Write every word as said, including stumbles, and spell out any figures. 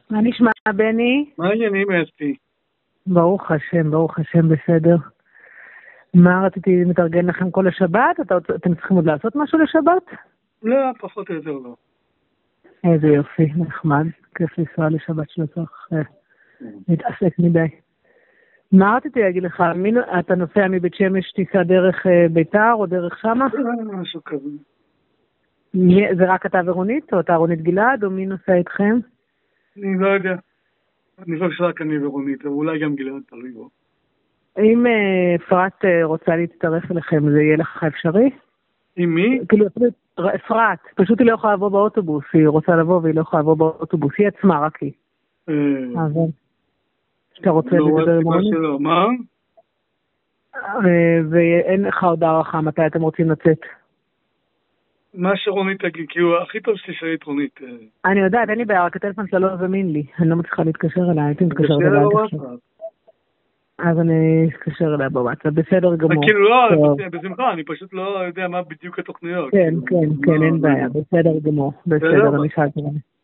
מה נשמע, בני? מה העניינים, אסתי? ברוך השם, ברוך השם, בסדר. מה רציתי מתארגן לכם כל השבת? אתה, אתם צריכים עוד לעשות משהו לשבת? לא, פחות או יותר לא. איזה יופי, נחמד. כיף לנסוע לשבת שלא צריך אה, להתעסק מדי. מה רציתי להגיד לך? מי, אתה נוסע מבית שמש טיסה דרך אה, ביתר או דרך שמה? משהו כזה. מי, זה רק אתה ורונית? או אתה רונית גלעד? או מי נוסע איתכם? אני לא יודע. אני חושב שרק אני ורונית, אבל אולי גם גלעד תלוי בו. אם אה, אפרת אה, רוצה להצטרף אליכם, זה יהיה לך אפשרי? עם מי? כאילו, אפרת, פשוט היא לא יכולה לבוא באוטובוס, היא רוצה לבוא והיא לא יכולה לבוא באוטובוס, היא עצמה רק היא. אבל, שאתה רוצה לדבר עם רוני? מה? ואין לך עוד הערכה מתי אתם רוצים לצאת. מה שרונית תגיד, כאילו, הכי טוב שתשארי את רונית. אני יודעת, אין לי בעיה, רק הטלפון שלה לא זמין לי, אני לא מצליחה להתקשר אליה, הייתי מתקשר אליה. אז אני אתקשר אליה בוואטסאפ, בסדר גמור. כאילו לא, בשמחה, אני פשוט לא יודע מה בדיוק התוכניות. כן, כן, כן, אין בעיה, בסדר גמור, בסדר, אני שאלתי.